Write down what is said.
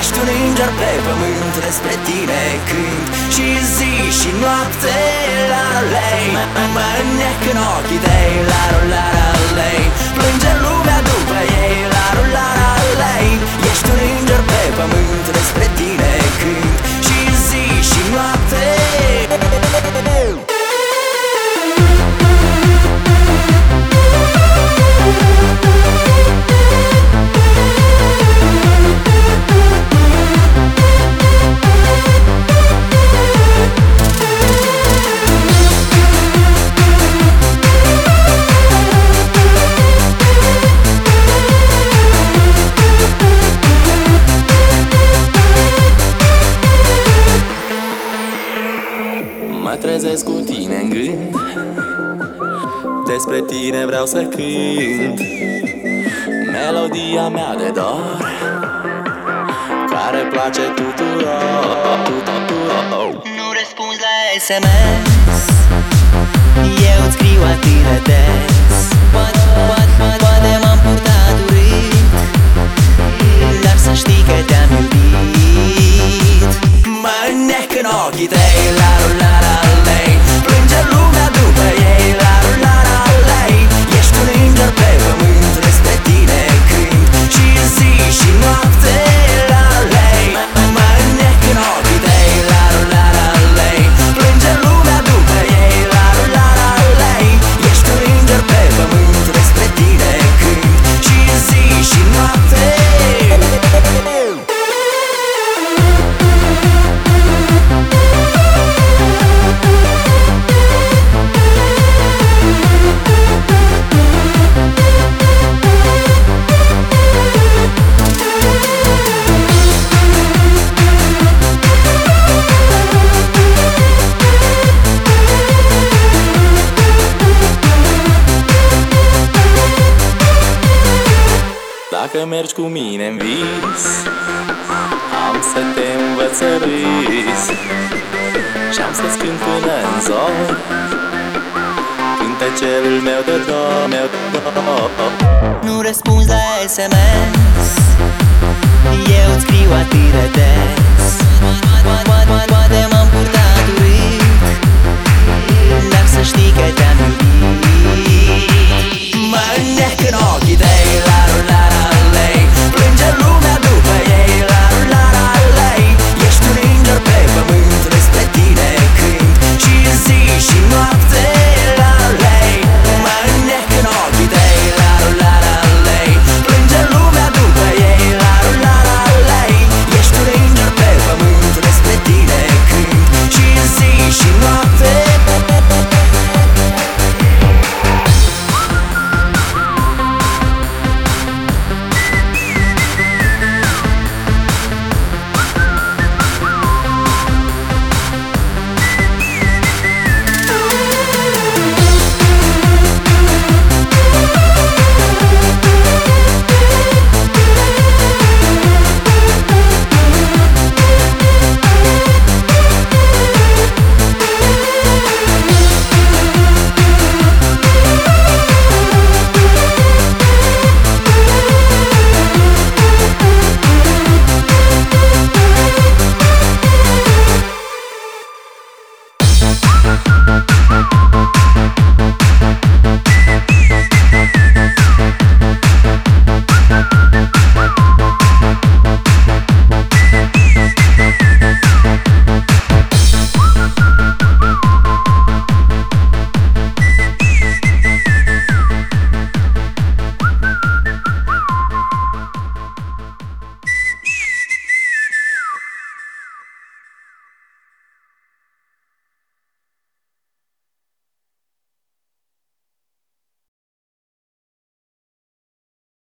Ești un înger pe pământ, despre tine cânt și zi și noapte, la-la-lei. Mă înnec în ochii tăi, la-la-la-lei. Plânge lumea după ei, la-la-la-lei. Ești un înger pe pământ, despre tine cânt și zi și noapte. Mă trezesc cu tine în gând, despre tine vreau să cânt. Melodia mea de dor, care place tuturor. Nu răspunzi la SMS, eu îți scriu atât de des. Poate m-am purtat urât, dar să știi că te-am iubit. Mă înnec în ochii tăi, la-la-la-lei. Plânge lumea după ei, la-la-la-lei. Ești un înger pe pământ, despre tine cânt și zi și noapte, la-lei. Mă înnec în ochii tăi, la-la-la-lei. Plânge lumea după ei, la-la-la-lei. Ești un înger pe pământ, despre tine cânt și zi și noapte. Dacă mergi cu mine în vis, am să te învăț să râzi și-am să-ți cânt până în zor cântecelul meu de dor. Nu răspunzi la SMS,